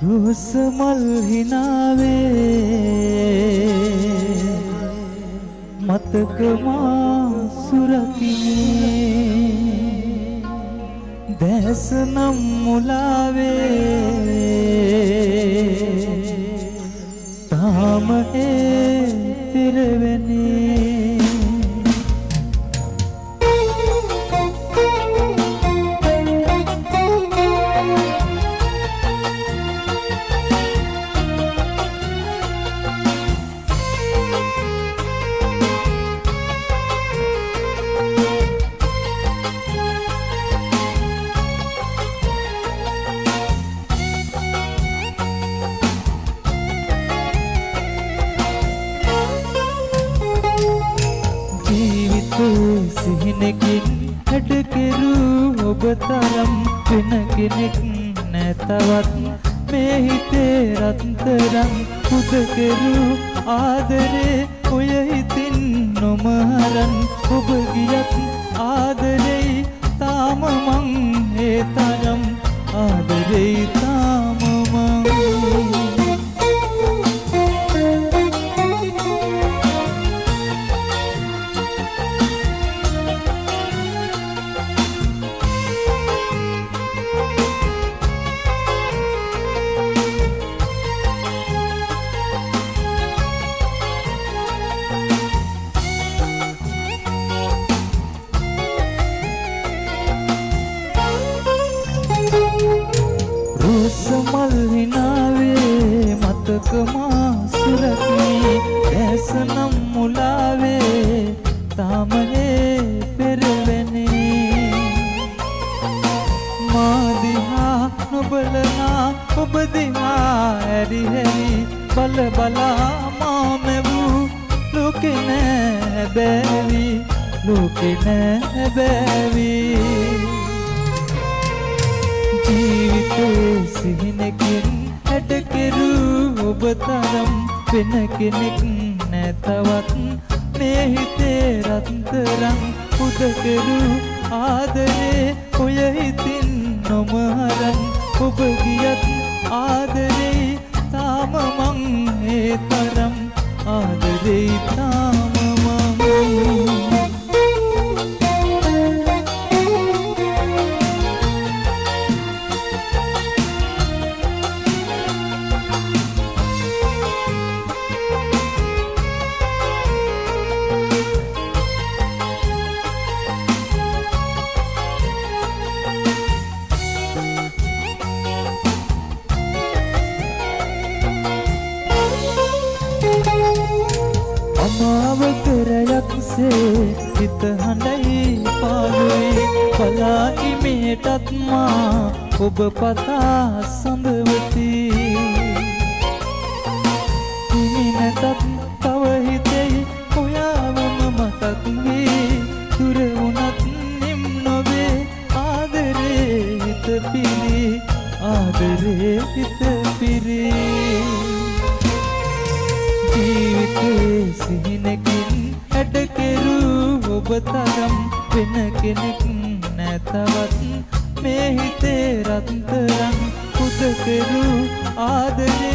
රෝස මල් හිනාවේ මතක මා සුරකිනේ දැස නම් මුලාවේ තාම ඒ පිරවෙනේ සිහිනකින් හැඩකෙරු ඔබ තරම් වෙන කෙනෙක් නැතවත් මේ හිතේ රත්තරන් පුදකෙරු ආදරේ ඔය හිතින් නොමහරන් ඔබ ගියත් ආදරේ තාම මං ඒ තරම් ආදරේ තාම මං මල් හිනාවේ මතක මා සුරකිනේ දැස නම් මුලාවේ තාම ඒ පෙරවෙනේ මා දිහා නොබලනා ඔබ දිහා ඇරි හැරි බල බලා මා මෙවූ ලෝකේ නෑ බැවි ලෝකේ නෑ බැවි ජීවිතේ සිහිනකින් හැඩකෙරු ඔබ තරම් වෙන කෙනෙක් නැතවත් මේ හිතේ රත්තරන් පුදකෙරු ආදරේ ඔය හිතින් නොමහරන් ඔබ ගියත් ආදරේ තාම මං ඒ තරම් ආදරේ තාම මං අමාවකරයක්සේ හිත හඬයි පාළුයි බලා ඉමේටත් මා ඔබ පතා සඳවති තුමි නැතත් තව හිතෙයි ඔයාවම මතක් වී දුර වුණත් නිම් නොවේ ආදරේ හිත පිරි ආදරේ හිත පිරි ජීවිතේ සිහිනකින් හැඩකෙරු ඔබ තරම් වෙන කෙනෙක් නැතවත් මේ හිතේ රත්තරන් පුදකෙරු ආදරේ